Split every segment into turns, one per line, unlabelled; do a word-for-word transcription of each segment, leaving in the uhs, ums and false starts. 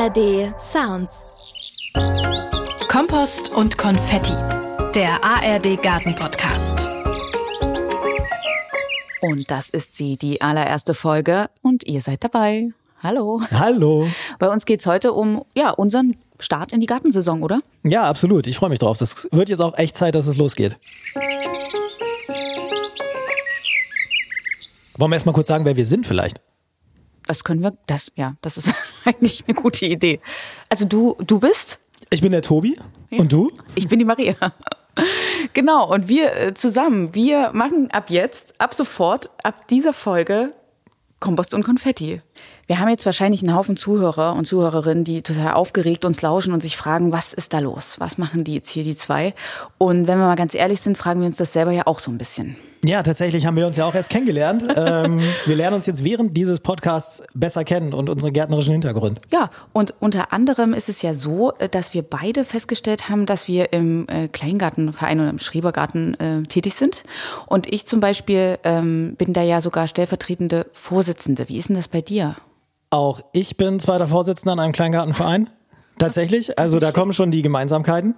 R D Sounds.
Kompost und Konfetti, der A R D Garten Podcast.
Und das ist sie, die allererste Folge, und ihr seid dabei. Hallo.
Hallo.
Bei uns geht's heute um ja unseren Start in die Gartensaison, oder?
Ja, absolut. Ich freue mich drauf. Das wird jetzt auch echt Zeit, dass es losgeht. Wollen wir erst mal kurz sagen, wer wir sind vielleicht?
Das können wir, das, ja, das ist eigentlich eine gute Idee. Also du, du bist?
Ich bin der Tobi. Ja. Und du?
Ich bin die Maria. Genau, und wir zusammen, wir machen ab jetzt, ab sofort, ab dieser Folge Kompost und Konfetti. Wir haben jetzt wahrscheinlich einen Haufen Zuhörer und Zuhörerinnen, die total aufgeregt uns lauschen und sich fragen, was ist da los? Was machen die jetzt hier, die zwei? Und wenn wir mal ganz ehrlich sind, fragen wir uns das selber ja auch so ein bisschen.
Ja, tatsächlich haben wir uns ja auch erst kennengelernt. ähm, wir lernen uns jetzt während dieses Podcasts besser kennen und unseren gärtnerischen Hintergrund.
Ja, und unter anderem ist es ja so, dass wir beide festgestellt haben, dass wir im äh, Kleingartenverein oder im Schrebergarten äh, tätig sind. Und ich zum Beispiel ähm, bin da ja sogar stellvertretende Vorsitzende. Wie ist denn das bei dir?
Auch ich bin zweiter Vorsitzender in einem Kleingartenverein. Tatsächlich. Also da kommen schon die Gemeinsamkeiten.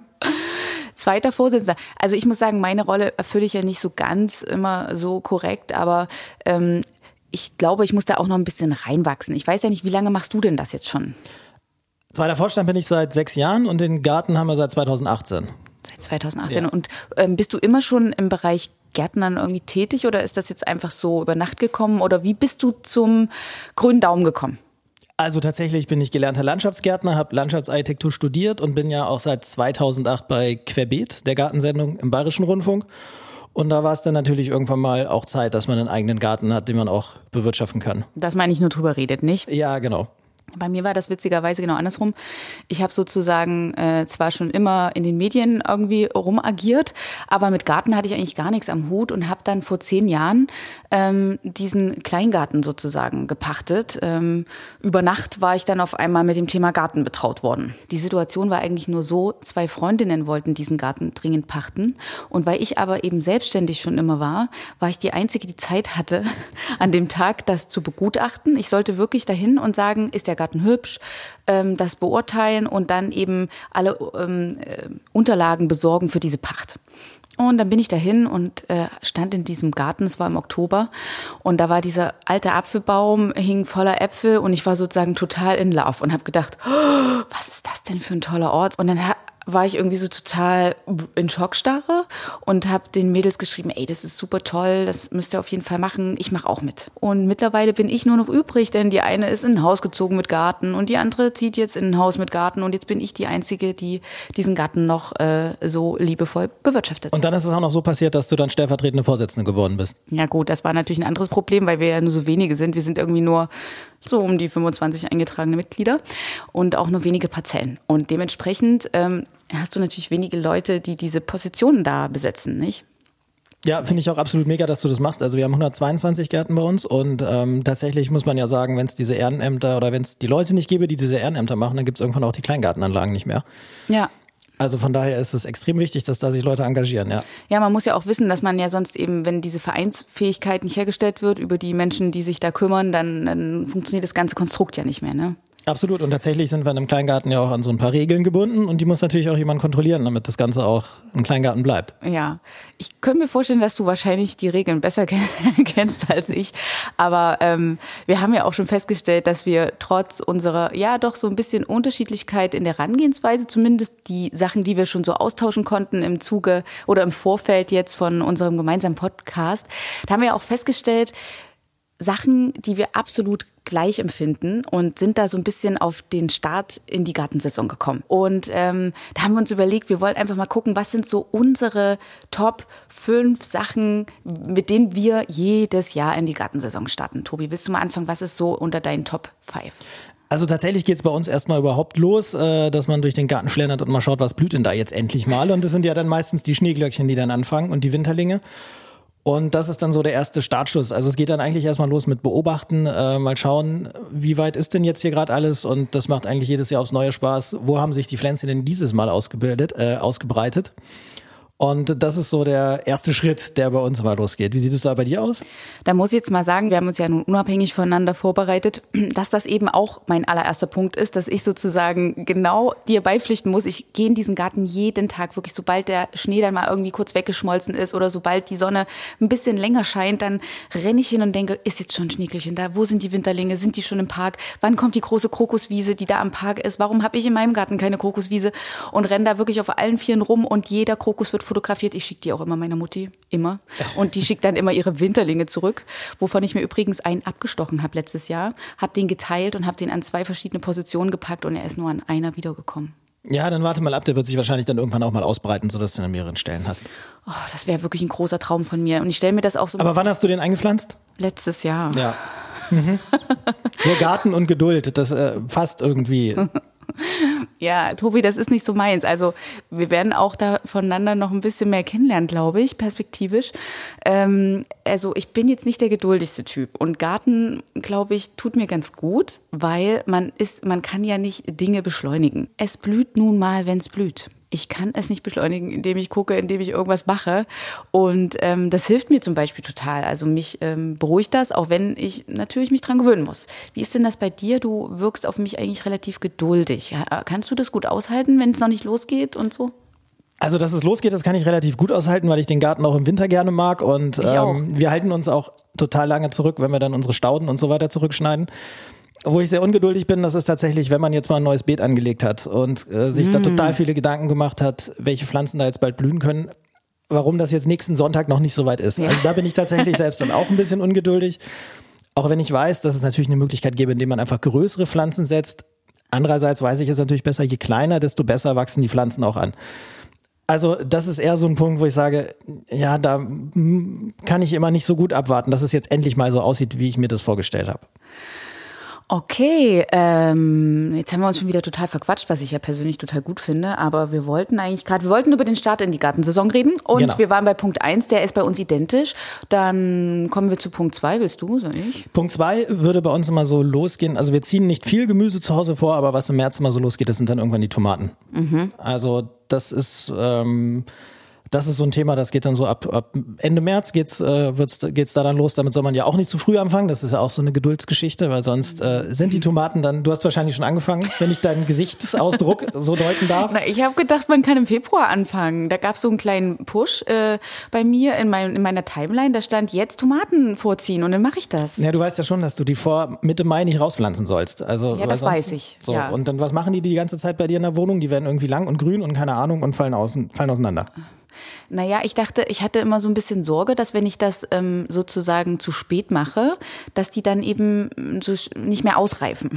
Zweiter Vorsitzender. Also ich muss sagen, meine Rolle erfülle ich ja nicht so ganz immer so korrekt, aber ähm, ich glaube, ich muss da auch noch ein bisschen reinwachsen. Ich weiß ja nicht, wie lange machst du denn das jetzt schon?
Zweiter Vorstand bin ich seit sechs Jahren und den Garten haben wir seit zweitausendachtzehn.
Seit zweitausendachtzehn.
Ja.
Und ähm, bist du immer schon im Bereich Gärtnern irgendwie tätig oder ist das jetzt einfach so über Nacht gekommen oder wie bist du zum grünen Daumen gekommen?
Also tatsächlich bin ich gelernter Landschaftsgärtner, habe Landschaftsarchitektur studiert und bin ja auch seit zweitausendacht bei Querbeet, der Gartensendung im Bayerischen Rundfunk. Und da war es dann natürlich irgendwann mal auch Zeit, dass man einen eigenen Garten hat, den man auch bewirtschaften kann.
Dass man nicht nur drüber redet, nicht?
Ja, genau.
Bei mir war das witzigerweise genau andersrum. Ich habe sozusagen äh, zwar schon immer in den Medien irgendwie rumagiert, aber mit Garten hatte ich eigentlich gar nichts am Hut und habe dann vor zehn Jahren ähm, diesen Kleingarten sozusagen gepachtet. Ähm, über Nacht war ich dann auf einmal mit dem Thema Garten betraut worden. Die Situation war eigentlich nur so, zwei Freundinnen wollten diesen Garten dringend pachten und weil ich aber eben selbstständig schon immer war, war ich die Einzige, die Zeit hatte, an dem Tag das zu begutachten. Ich sollte wirklich dahin und sagen, ist der Garten hübsch, ähm, das beurteilen und dann eben alle ähm, äh, Unterlagen besorgen für diese Pacht. Und dann bin ich dahin und äh, stand in diesem Garten, es war im Oktober, und da war dieser alte Apfelbaum, hing voller Äpfel und ich war sozusagen total in Love und habe gedacht, oh, was ist das denn für ein toller Ort? Und dann ha- war ich irgendwie so total in Schockstarre und habe den Mädels geschrieben, ey, das ist super toll, das müsst ihr auf jeden Fall machen, ich mache auch mit. Und mittlerweile bin ich nur noch übrig, denn die eine ist in ein Haus gezogen mit Garten und die andere zieht jetzt in ein Haus mit Garten und jetzt bin ich die Einzige, die diesen Garten noch äh, so liebevoll bewirtschaftet.
Und dann ist es auch noch so passiert, dass du dann stellvertretende Vorsitzende geworden bist.
Ja gut, das war natürlich ein anderes Problem, weil wir ja nur so wenige sind. Wir sind irgendwie nur so um die fünfundzwanzig eingetragene Mitglieder und auch nur wenige Parzellen. Und dementsprechend ähm, hast du natürlich wenige Leute, die diese Positionen da besetzen, nicht?
Ja, finde ich auch absolut mega, dass du das machst. Also wir haben hundertzweiundzwanzig Gärten bei uns und ähm, tatsächlich muss man ja sagen, wenn es diese Ehrenämter oder wenn es die Leute nicht gäbe, die diese Ehrenämter machen, dann gibt es irgendwann auch die Kleingartenanlagen nicht mehr.
Ja.
Also von daher ist es extrem wichtig, dass da sich Leute engagieren, ja.
Ja, man muss ja auch wissen, dass man ja sonst eben, wenn diese Vereinsfähigkeit nicht hergestellt wird über die Menschen, die sich da kümmern, dann, dann funktioniert das ganze Konstrukt ja nicht mehr, ne?
Absolut. Und tatsächlich sind wir in einem Kleingarten ja auch an so ein paar Regeln gebunden und die muss natürlich auch jemand kontrollieren, damit das Ganze auch ein Kleingarten bleibt.
Ja, ich könnte mir vorstellen, dass du wahrscheinlich die Regeln besser kennst als ich. Aber ähm, wir haben ja auch schon festgestellt, dass wir trotz unserer, ja doch so ein bisschen Unterschiedlichkeit in der Herangehensweise, zumindest die Sachen, die wir schon so austauschen konnten im Zuge oder im Vorfeld jetzt von unserem gemeinsamen Podcast, da haben wir auch festgestellt, Sachen, die wir absolut gleich empfinden und sind da so ein bisschen auf den Start in die Gartensaison gekommen. Und ähm, da haben wir uns überlegt, wir wollen einfach mal gucken, was sind so unsere Top fünf Sachen, mit denen wir jedes Jahr in die Gartensaison starten. Tobi, willst du mal anfangen? Was ist so unter deinen Top fünf?
Also tatsächlich geht's bei uns erstmal überhaupt los, äh, dass man durch den Garten schlendert und mal schaut, was blüht denn da jetzt endlich mal. Und das sind ja dann meistens die Schneeglöckchen, die dann anfangen und die Winterlinge. Und das ist dann so der erste Startschuss. Also es geht dann eigentlich erstmal los mit Beobachten, äh, mal schauen, wie weit ist denn jetzt hier gerade alles, und das macht eigentlich jedes Jahr aufs neue Spaß. Wo haben sich die Pflänzchen denn dieses Mal ausgebildet, äh, ausgebreitet? Und das ist so der erste Schritt, der bei uns mal losgeht. Wie sieht es da bei dir aus?
Da muss ich jetzt mal sagen, wir haben uns ja nun unabhängig voneinander vorbereitet, dass das eben auch mein allererster Punkt ist, dass ich sozusagen genau dir beipflichten muss. Ich gehe in diesen Garten jeden Tag, wirklich sobald der Schnee dann mal irgendwie kurz weggeschmolzen ist oder sobald die Sonne ein bisschen länger scheint, dann renne ich hin und denke, ist jetzt schon ein Schneeglöckchen da? Wo sind die Winterlinge? Sind die schon im Park? Wann kommt die große Krokuswiese, die da am Park ist? Warum habe ich in meinem Garten keine Krokuswiese? Und renne da wirklich auf allen Vieren rum und jeder Krokus wird fotografiert. Ich schicke die auch immer meiner Mutti, immer. Und die schickt dann immer ihre Winterlinge zurück, wovon ich mir übrigens einen abgestochen habe letztes Jahr, habe den geteilt und habe den an zwei verschiedene Positionen gepackt und er ist nur an einer wiedergekommen.
Ja, dann warte mal ab, der wird sich wahrscheinlich dann irgendwann auch mal ausbreiten, sodass du ihn an mehreren Stellen hast.
Oh, das wäre wirklich ein großer Traum von mir und ich stelle mir das auch so...
Aber wann hast du den eingepflanzt?
Letztes Jahr.
Ja. Mhm. So Garten und Geduld, das äh, passt irgendwie...
Ja, Tobi, das ist nicht so meins. Also wir werden auch da voneinander noch ein bisschen mehr kennenlernen, glaube ich, perspektivisch. Ähm, also ich bin jetzt nicht der geduldigste Typ und Garten, glaube ich, tut mir ganz gut, weil man ist, man kann ja nicht Dinge beschleunigen. Es blüht nun mal, wenn es blüht. Ich kann es nicht beschleunigen, indem ich gucke, indem ich irgendwas mache. Und ähm, das hilft mir zum Beispiel total. Also mich ähm, beruhigt das, auch wenn ich natürlich mich dran gewöhnen muss. Wie ist denn das bei dir? Du wirkst auf mich eigentlich relativ geduldig. Ja, kannst du das gut aushalten, wenn es noch nicht losgeht und so?
Also, dass es losgeht, das kann ich relativ gut aushalten, weil ich den Garten auch im Winter gerne mag. Und ähm, wir halten uns auch total lange zurück, wenn wir dann unsere Stauden und so weiter zurückschneiden. Wo ich sehr ungeduldig bin, das ist tatsächlich, wenn man jetzt mal ein neues Beet angelegt hat und äh, sich mm. da total viele Gedanken gemacht hat, welche Pflanzen da jetzt bald blühen können, warum das jetzt nächsten Sonntag noch nicht so weit ist. Ja. Also da bin ich tatsächlich selbst dann auch ein bisschen ungeduldig. Auch wenn ich weiß, dass es natürlich eine Möglichkeit gäbe, indem man einfach größere Pflanzen setzt. Andererseits weiß ich, es ist natürlich besser, je kleiner, desto besser wachsen die Pflanzen auch an. Also das ist eher so ein Punkt, wo ich sage, ja, da kann ich immer nicht so gut abwarten, dass es jetzt endlich mal so aussieht, wie ich mir das vorgestellt habe.
Okay, ähm, jetzt haben wir uns schon wieder total verquatscht, was ich ja persönlich total gut finde, aber wir wollten eigentlich gerade, wir wollten über den Start in die Gartensaison reden und genau. Wir waren bei Punkt eins, der ist bei uns identisch. Dann kommen wir zu Punkt zwei, willst du, soll ich?
Punkt zwei würde bei uns immer so losgehen, also wir ziehen nicht viel Gemüse zu Hause vor, aber was im März immer so losgeht, das sind dann irgendwann die Tomaten. Mhm. Also das ist... Ähm, Das ist so ein Thema, das geht dann so ab, ab Ende März geht's, äh, wird's, geht's da dann los. Damit soll man ja auch nicht zu früh anfangen. Das ist ja auch so eine Geduldsgeschichte, weil sonst äh, sind die Tomaten dann, du hast wahrscheinlich schon angefangen, wenn ich deinen Gesichtsausdruck so deuten darf.
Na, ich habe gedacht, man kann im Februar anfangen. Da gab es so einen kleinen Push äh, bei mir in, mein, in meiner Timeline, da stand jetzt Tomaten vorziehen und dann mache ich das.
Ja, du weißt ja schon, dass du die vor Mitte Mai nicht rauspflanzen sollst. Also,
ja, das
sonst,
weiß ich.
So,
ja.
Und dann, was machen die die ganze Zeit bei dir in der Wohnung? Die werden irgendwie lang und grün und keine Ahnung und fallen, aus, fallen auseinander.
Naja, ich dachte, ich hatte immer so ein bisschen Sorge, dass wenn ich das ähm, sozusagen zu spät mache, dass die dann eben so nicht mehr ausreifen.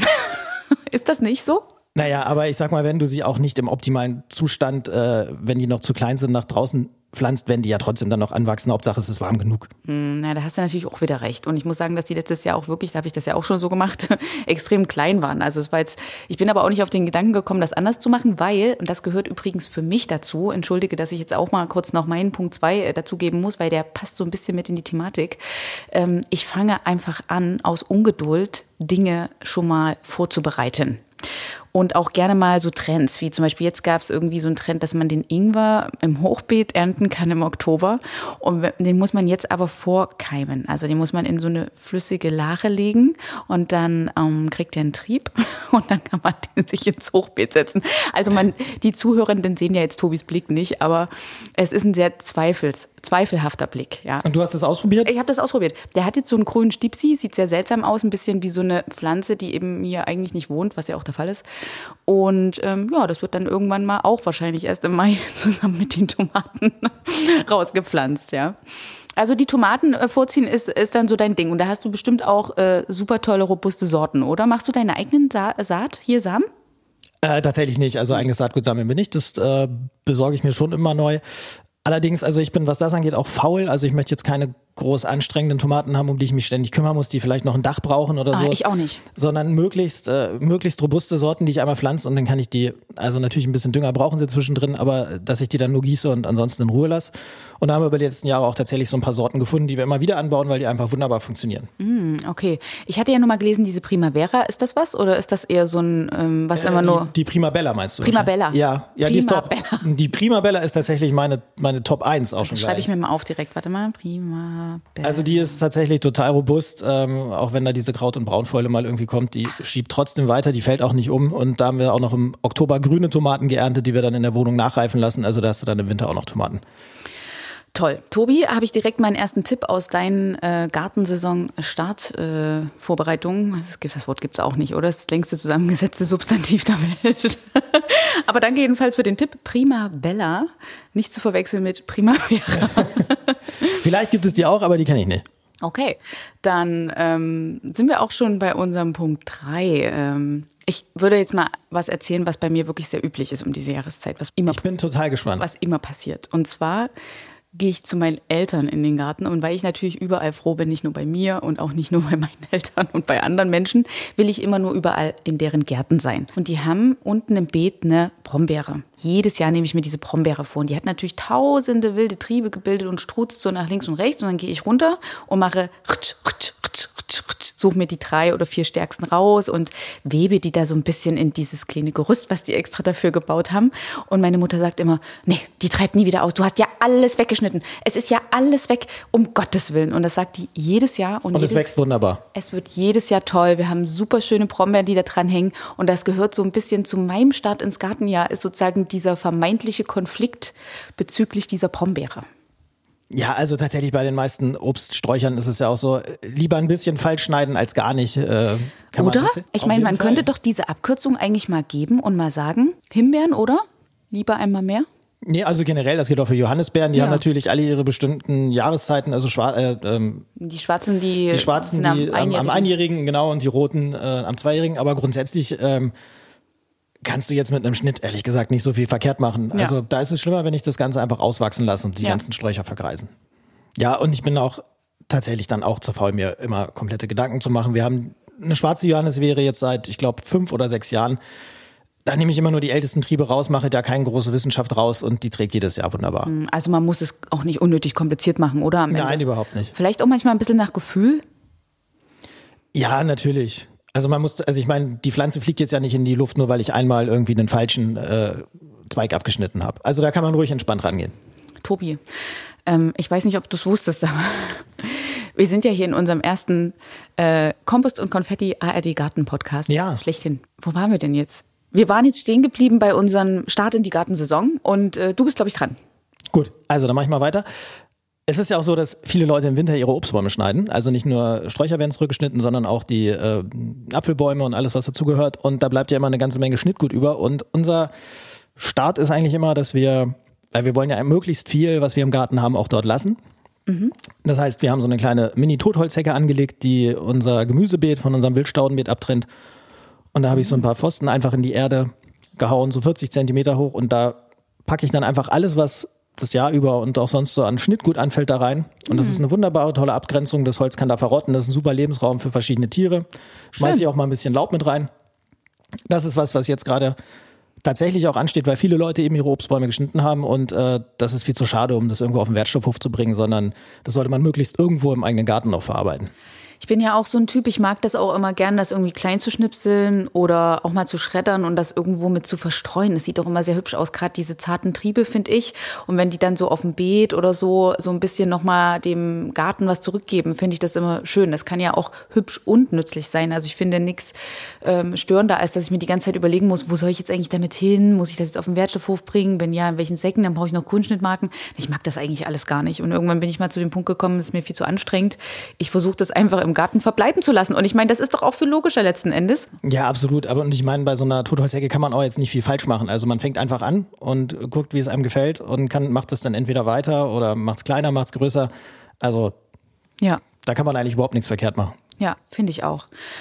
Ist das nicht so?
Naja, aber ich sag mal, wenn du sie auch nicht im optimalen Zustand, äh, wenn die noch zu klein sind, nach draußen pflanzt, werden die ja trotzdem dann noch anwachsen. Hauptsache, es ist warm genug.
Hm, na, da hast du natürlich auch wieder recht. Und ich muss sagen, dass die letztes Jahr auch wirklich, da habe ich das ja auch schon so gemacht, extrem klein waren. Also es war jetzt, ich bin aber auch nicht auf den Gedanken gekommen, das anders zu machen, weil, und das gehört übrigens für mich dazu, entschuldige, dass ich jetzt auch mal kurz noch meinen Punkt zwei dazu geben muss, weil der passt so ein bisschen mit in die Thematik. Ähm, ich fange einfach an, aus Ungeduld Dinge schon mal vorzubereiten. Und auch gerne mal so Trends, wie zum Beispiel jetzt gab es irgendwie so einen Trend, dass man den Ingwer im Hochbeet ernten kann im Oktober. Und den muss man jetzt aber vorkeimen. Also den muss man in so eine flüssige Lache legen und dann ähm, kriegt er einen Trieb und dann kann man den sich ins Hochbeet setzen. Also man, die Zuhörenden sehen ja jetzt Tobis Blick nicht, aber es ist ein sehr zweifels, zweifelhafter Blick. Ja.
Und du hast das ausprobiert?
Ich habe das ausprobiert. Der hat jetzt so einen grünen Stipsi, sieht sehr seltsam aus, ein bisschen wie so eine Pflanze, die eben hier eigentlich nicht wohnt, was ja auch der Fall ist. Und ähm, ja, das wird dann irgendwann mal auch wahrscheinlich erst im Mai zusammen mit den Tomaten rausgepflanzt, ja. Also die Tomaten äh, vorziehen ist, ist dann so dein Ding. Und da hast du bestimmt auch äh, super tolle, robuste Sorten, oder? Machst du deine eigenen Sa- Saat, hier Samen?
Äh, tatsächlich nicht. Also eigenes Saatgut sammeln wir nicht. Das äh, besorge ich mir schon immer neu. Allerdings, also ich bin, was das angeht, auch faul. Also ich möchte jetzt keine groß anstrengenden Tomaten haben, um die ich mich ständig kümmern muss, die vielleicht noch ein Dach brauchen oder
ah,
so.
Ich auch nicht.
Sondern möglichst, äh, möglichst robuste Sorten, die ich einmal pflanze und dann kann ich die, also natürlich ein bisschen Dünger brauchen sie zwischendrin, aber dass ich die dann nur gieße und ansonsten in Ruhe lasse. Und da haben wir über die letzten Jahre auch tatsächlich so ein paar Sorten gefunden, die wir immer wieder anbauen, weil die einfach wunderbar funktionieren.
Mm, okay. Ich hatte ja nur mal gelesen, diese Primavera, ist das was? Oder ist das eher so ein, ähm, was äh, immer
die,
nur...
Die Primabella meinst du?
Primabella.
Ja, ja, die ist top. Die Primabella ist tatsächlich meine, meine Top eins auch schon gleich.
Schreibe ich mir mal auf direkt. Warte mal, Primabella.
Also die ist tatsächlich total robust, ähm, auch wenn da diese Kraut- und Braunfäule mal irgendwie kommt, die schiebt trotzdem weiter, die fällt auch nicht um und da haben wir auch noch im Oktober grüne Tomaten geerntet, die wir dann in der Wohnung nachreifen lassen, also da hast du dann im Winter auch noch Tomaten.
Toll. Tobi, habe ich direkt meinen ersten Tipp aus deinen äh, Gartensaison-Start-Vorbereitungen. Äh, das, das Wort gibt es auch nicht, oder? Das ist das längste zusammengesetzte Substantiv der Welt. Aber danke jedenfalls für den Tipp. Primabella, nicht zu verwechseln mit Primavera.
Vielleicht gibt es die auch, aber die kenne ich nicht.
Okay, dann ähm, sind wir auch schon bei unserem Punkt drei. Ähm, ich würde jetzt mal was erzählen, was bei mir wirklich sehr üblich ist um diese Jahreszeit. Was immer,
ich bin total gespannt.
Was immer passiert. Und zwar gehe ich zu meinen Eltern in den Garten und weil ich natürlich überall froh bin, nicht nur bei mir und auch nicht nur bei meinen Eltern und bei anderen Menschen, will ich immer nur überall in deren Gärten sein. Und die haben unten im Beet eine Brombeere. Jedes Jahr nehme ich mir diese Brombeere vor und die hat natürlich tausende wilde Triebe gebildet und strutzt so nach links und rechts und dann gehe ich runter und mache suche mir die drei oder vier stärksten raus und webe die da so ein bisschen in dieses kleine Gerüst, was die extra dafür gebaut haben. Und meine Mutter sagt immer, nee, die treibt nie wieder aus. Du hast ja alles weggeschnitten. Es ist ja alles weg, um Gottes Willen. Und das sagt die jedes Jahr. Und,
und
jedes,
es wächst wunderbar.
Es wird jedes Jahr toll. Wir haben super schöne Brombeeren, die da dran hängen. Und das gehört so ein bisschen zu meinem Start ins Gartenjahr, ist sozusagen dieser vermeintliche Konflikt bezüglich dieser Brombeere.
Ja, also tatsächlich bei den meisten Obststräuchern ist es ja auch so, lieber ein bisschen falsch schneiden als gar nicht. Äh, kann
oder?
Man
ich meine, man Fall. könnte doch diese Abkürzung eigentlich mal geben und mal sagen, Himbeeren, oder? Lieber einmal mehr?
Nee, also generell, das geht auch für Johannisbeeren. Die
ja.
haben natürlich alle ihre bestimmten Jahreszeiten, also schwar äh, ähm,
die schwarzen, die,
die schwarzen, die am Einjährigen. am Einjährigen, genau, und die roten äh, am Zweijährigen. Aber grundsätzlich ähm, kannst du jetzt mit einem Schnitt, ehrlich gesagt, nicht so viel verkehrt machen. Ja. Also da ist es schlimmer, wenn ich das Ganze einfach auswachsen lasse und die ja. ganzen Sträucher vergreisen. Ja, und ich bin auch tatsächlich dann auch zu faul, mir immer komplette Gedanken zu machen. Wir haben eine schwarze Johannisbeere jetzt seit, ich glaube, fünf oder sechs Jahren. Da nehme ich immer nur die ältesten Triebe raus, mache da keine große Wissenschaft raus und die trägt jedes Jahr wunderbar.
Also man muss es auch nicht unnötig kompliziert machen, oder? Am
Nein,
Ende?
Überhaupt nicht.
Vielleicht auch manchmal ein bisschen nach Gefühl?
Ja, natürlich. Also man muss, also ich meine, die Pflanze fliegt jetzt ja nicht in die Luft, nur weil ich einmal irgendwie einen falschen äh, Zweig abgeschnitten habe. Also da kann man ruhig entspannt rangehen.
Tobi, ähm, ich weiß nicht, ob du es wusstest, aber wir sind ja hier in unserem ersten äh, Kompost und Konfetti A R D Garten Podcast.
Ja.
Schlechthin. Wo waren wir denn jetzt? Wir waren jetzt stehen geblieben bei unserem Start in die Gartensaison und äh, du bist, glaube ich, dran.
Gut, also dann mache ich mal weiter. Es ist ja auch so, dass viele Leute im Winter ihre Obstbäume schneiden. Also nicht nur Sträucher werden zurückgeschnitten, sondern auch die äh, Apfelbäume und alles, was dazugehört. Und da bleibt ja immer eine ganze Menge Schnittgut über. Und unser Start ist eigentlich immer, dass wir, weil wir wollen ja möglichst viel, was wir im Garten haben, auch dort lassen. Mhm. Das heißt, wir haben so eine kleine Mini-Totholzhecke angelegt, die unser Gemüsebeet von unserem Wildstaudenbeet abtrennt. Und da habe ich so ein paar Pfosten einfach in die Erde gehauen, so vierzig Zentimeter hoch. Und da packe ich dann einfach alles, was das Jahr über und auch sonst so an Schnittgut anfällt, da rein. Und das ist eine wunderbare, tolle Abgrenzung. Das Holz kann da verrotten. Das ist ein super Lebensraum für verschiedene Tiere. Schmeiße ich auch mal ein bisschen Laub mit rein. Das ist was, was jetzt gerade tatsächlich auch ansteht, weil viele Leute eben ihre Obstbäume geschnitten haben. Und äh, das ist viel zu schade, um das irgendwo auf den Wertstoffhof zu bringen, sondern das sollte man möglichst irgendwo im eigenen Garten noch verarbeiten.
Ich bin ja auch so ein Typ, ich mag das auch immer gern, das irgendwie klein zu schnipseln oder auch mal zu schreddern und das irgendwo mit zu verstreuen. Das sieht auch immer sehr hübsch aus, gerade diese zarten Triebe, finde ich. Und wenn die dann so auf dem Beet oder so so ein bisschen nochmal dem Garten was zurückgeben, finde ich das immer schön. Das kann ja auch hübsch und nützlich sein. Also ich finde nichts ähm, störender, als dass ich mir die ganze Zeit überlegen muss, wo soll ich jetzt eigentlich damit hin? Muss ich das jetzt auf den Wertstoffhof bringen? Wenn ja, in welchen Säcken? Dann brauche ich noch Kunstschnittmarken. Ich mag das eigentlich alles gar nicht. Und irgendwann bin ich mal zu dem Punkt gekommen, das ist mir viel zu anstrengend. Ich versuche das einfach im Garten verbleiben zu lassen. Und ich meine, das ist doch auch viel logischer letzten Endes.
Ja, absolut. Aber und ich meine, bei so einer Totholzhecke kann man auch jetzt nicht viel falsch machen. Also man fängt einfach an und guckt, wie es einem gefällt und kann, macht es dann entweder weiter oder macht es kleiner, macht es größer. Also
ja.
Da kann man eigentlich überhaupt nichts verkehrt machen.
Ja, finde ich auch.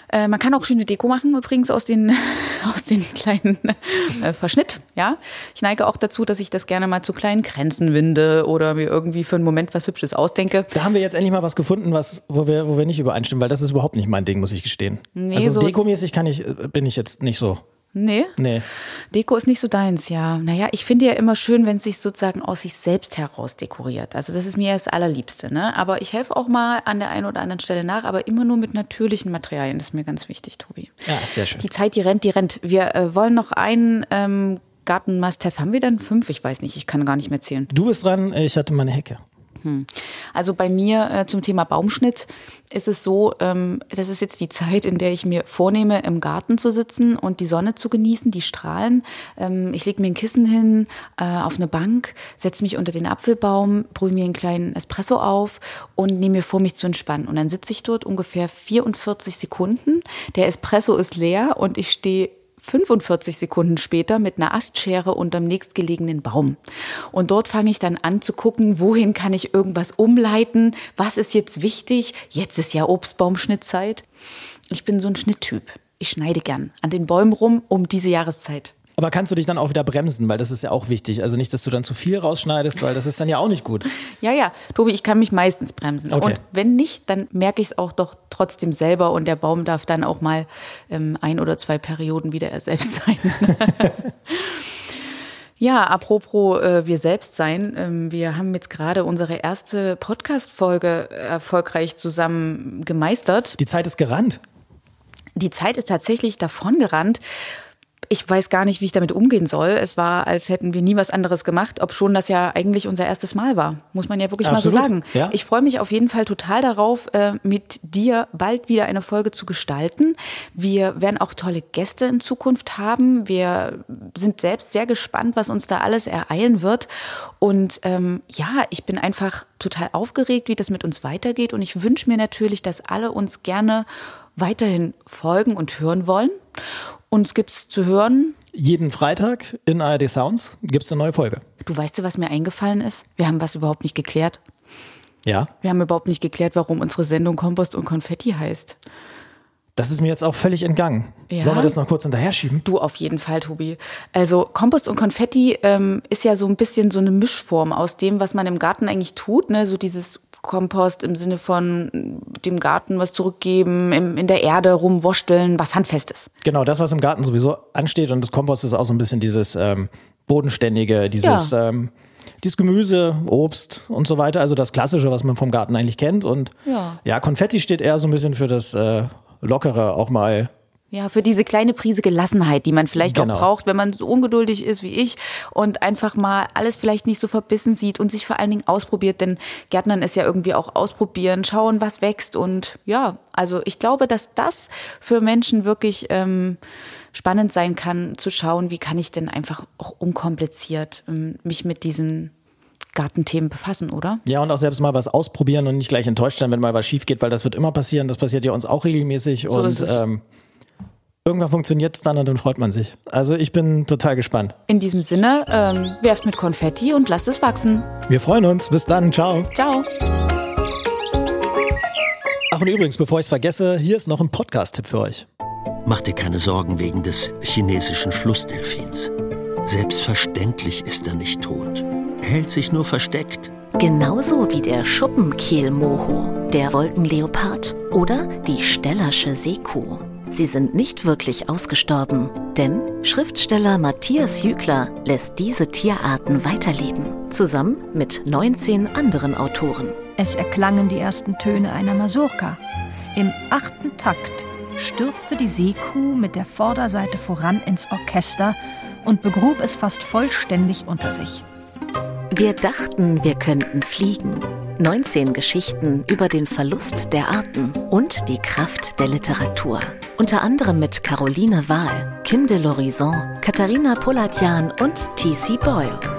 Äh, man kann auch schöne Deko machen, übrigens aus den, aus den kleinen äh, Verschnitt. Ja, ich neige auch dazu, dass ich das gerne mal zu kleinen Kränzen winde oder mir irgendwie für einen Moment was Hübsches ausdenke.
Da haben wir jetzt endlich mal was gefunden, was, wo wir, wo wir nicht übereinstimmen, weil das ist überhaupt nicht mein Ding, muss ich gestehen. Nee, also so dekomäßig kann ich, bin ich jetzt nicht so.
Nee?
Nee.
Deko ist nicht so deins, ja. Naja, ich finde ja immer schön, wenn es sich sozusagen aus sich selbst heraus dekoriert. Also das ist mir das Allerliebste, ne? Aber ich helfe auch mal an der einen oder anderen Stelle nach, aber immer nur mit natürlichen Materialien. Das ist mir ganz wichtig, Tobi.
Ja, sehr schön.
Die Zeit, die rennt, die rennt. Wir äh, wollen noch einen ähm, Garten-Must-Have. Haben wir dann fünf? Ich weiß nicht, ich kann gar nicht mehr zählen.
Du bist dran, ich hatte meine Hecke.
Hm. Also bei mir äh, zum Thema Baumschnitt ist es so, ähm, das ist jetzt die Zeit, in der ich mir vornehme, im Garten zu sitzen und die Sonne zu genießen, die Strahlen. Ähm, ich lege mir ein Kissen hin, äh, auf eine Bank, setze mich unter den Apfelbaum, brühe mir einen kleinen Espresso auf und nehme mir vor, mich zu entspannen. Und dann sitze ich dort ungefähr vierundvierzig Sekunden. Der Espresso ist leer und ich stehe fünfundvierzig Sekunden später mit einer Astschere unterm nächstgelegenen Baum. Und dort fange ich dann an zu gucken, wohin kann ich irgendwas umleiten, was ist jetzt wichtig. Jetzt ist ja Obstbaumschnittzeit. Ich bin so ein Schnitttyp. Ich schneide gern an den Bäumen rum um diese Jahreszeit.
Aber kannst du dich dann auch wieder bremsen, weil das ist ja auch wichtig. Also nicht, dass du dann zu viel rausschneidest, weil das ist dann ja auch nicht gut.
Ja, ja, Tobi, ich kann mich meistens bremsen.
Okay.
Und wenn nicht, dann merke ich es auch doch trotzdem selber und der Baum darf dann auch mal ähm, ein oder zwei Perioden wieder er selbst sein. Ja, apropos äh, wir selbst sein, ähm, wir haben jetzt gerade unsere erste Podcast-Folge erfolgreich zusammen gemeistert.
Die Zeit ist gerannt.
Die Zeit ist tatsächlich davongerannt. Ich weiß gar nicht, wie ich damit umgehen soll. Es war, als hätten wir nie was anderes gemacht, obschon das ja eigentlich unser erstes Mal war. Muss man ja wirklich
Absolut.
mal so sagen.
Ja.
Ich freue mich auf jeden Fall total darauf, mit dir bald wieder eine Folge zu gestalten. Wir werden auch tolle Gäste in Zukunft haben. Wir sind selbst sehr gespannt, was uns da alles ereilen wird. Und ähm, ja, ich bin einfach total aufgeregt, wie das mit uns weitergeht. Und ich wünsche mir natürlich, dass alle uns gerne weiterhin folgen und hören wollen. Uns gibt's zu hören.
Jeden Freitag in A R D Sounds gibt's eine neue Folge.
Du weißt ja, was mir eingefallen ist? Wir haben was überhaupt nicht geklärt.
Ja?
Wir haben überhaupt nicht geklärt, warum unsere Sendung Kompost und Konfetti heißt.
Das ist mir jetzt auch völlig entgangen.
Ja?
Wollen wir das noch kurz hinterher schieben?
Du, auf jeden Fall, Tobi. Also Kompost und Konfetti ähm, ist ja so ein bisschen so eine Mischform aus dem, was man im Garten eigentlich tut, ne? So dieses Kompost im Sinne von dem Garten was zurückgeben, im, in der Erde rumwurschteln, was Handfestes.
Genau, das, was im Garten sowieso ansteht, und das Kompost ist auch so ein bisschen dieses ähm, Bodenständige, dieses, ja. ähm, dieses Gemüse, Obst und so weiter, also das Klassische, was man vom Garten eigentlich kennt. Und
ja,
ja Konfetti steht eher so ein bisschen für das äh, Lockere, auch mal.
Ja, für diese kleine Prise Gelassenheit, die man vielleicht
Genau.
auch braucht, wenn man so ungeduldig ist wie ich und einfach mal alles vielleicht nicht so verbissen sieht und sich vor allen Dingen ausprobiert, denn Gärtnern ist ja irgendwie auch ausprobieren, schauen, was wächst und ja, also ich glaube, dass das für Menschen wirklich ähm, spannend sein kann, zu schauen, wie kann ich denn einfach auch unkompliziert ähm, mich mit diesen Gartenthemen befassen, oder?
Ja, und auch selbst mal was ausprobieren und nicht gleich enttäuscht sein, wenn mal was schief geht, weil das wird immer passieren, das passiert ja uns auch regelmäßig
So
und
ist es.
ähm, irgendwann funktioniert es dann und dann freut man sich. Also ich bin total gespannt.
In diesem Sinne, ähm, werft mit Konfetti und lasst es wachsen.
Wir freuen uns. Bis dann. Ciao.
Ciao.
Ach, und übrigens, bevor ich es vergesse, hier ist noch ein Podcast-Tipp für euch.
Mach dir keine Sorgen wegen des chinesischen Flussdelfins. Selbstverständlich ist er nicht tot. Er hält sich nur versteckt.
Genauso wie der Schuppenkehlmoho, der Wolkenleopard oder die Stellersche Seekuh. Sie sind nicht wirklich ausgestorben, denn Schriftsteller Matthias Jügler lässt diese Tierarten weiterleben, zusammen mit neunzehn anderen Autoren.
Es erklangen die ersten Töne einer Mazurka. Im achten Takt stürzte die Seekuh mit der Vorderseite voran ins Orchester und begrub es fast vollständig unter sich.
Wir dachten, wir könnten fliegen. neunzehn Geschichten über den Verlust der Arten und die Kraft der Literatur. Unter anderem mit Caroline Wahl, Kim de l'Horizon, Katharina Polatjan und T C Boyle.